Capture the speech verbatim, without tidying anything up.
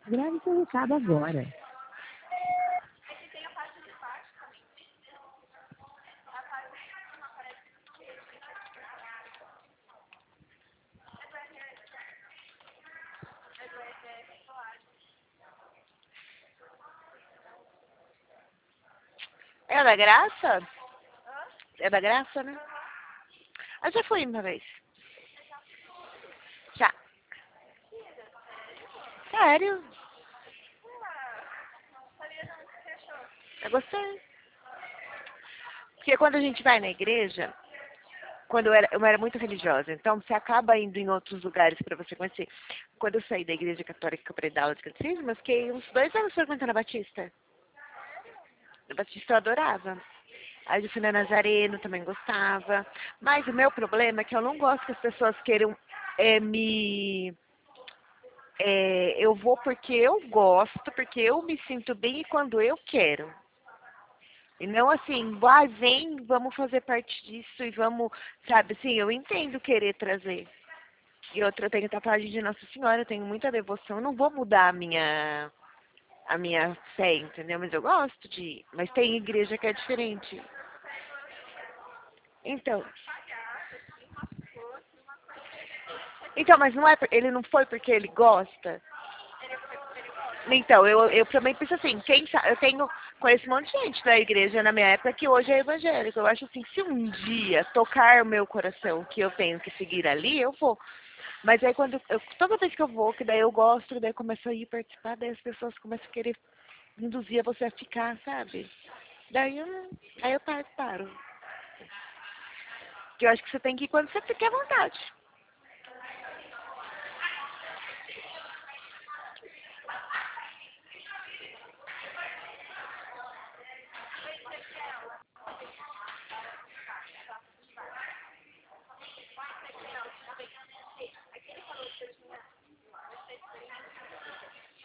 Grave seu recado agora. É da Graça? É da Graça, né? Eu já fui uma vez. Já. Sério? Eu gostei. Porque quando a gente vai na igreja, quando eu era, eu era muito religiosa, então você acaba indo em outros lugares para você conhecer. Quando eu saí da igreja católica para dar aula de catecismo, eu fiquei uns dois anos frequentando a Batista. A Batista eu adorava. Aí eu fui na Nazareno, também gostava. Mas o meu problema é que eu não gosto que as pessoas queiram é, me... é, eu vou porque eu gosto, porque eu me sinto bem e quando eu quero. E não assim, vai, vem, vamos fazer parte disso e vamos, sabe, assim, eu entendo querer trazer. E outra, eu tenho tatuagem de Nossa Senhora, eu tenho muita devoção, eu não vou mudar a minha, a minha fé, entendeu? Mas eu gosto de ir. Mas tem igreja que é diferente. Então, então, mas não é, por- ele não foi porque ele gosta? Então, eu, eu também penso assim, quem sabe, eu tenho, conheço um monte de gente da igreja na minha época que hoje é evangélico. Eu acho assim, se um dia tocar o meu coração que eu tenho que seguir ali, eu vou. Mas aí quando eu, toda vez que eu vou, que daí eu gosto, daí eu começo a ir participar, daí as pessoas começam a querer induzir você a ficar, sabe? Daí eu, não- aí eu paro, paro. Porque eu acho que você tem que ir quando você fica à vontade.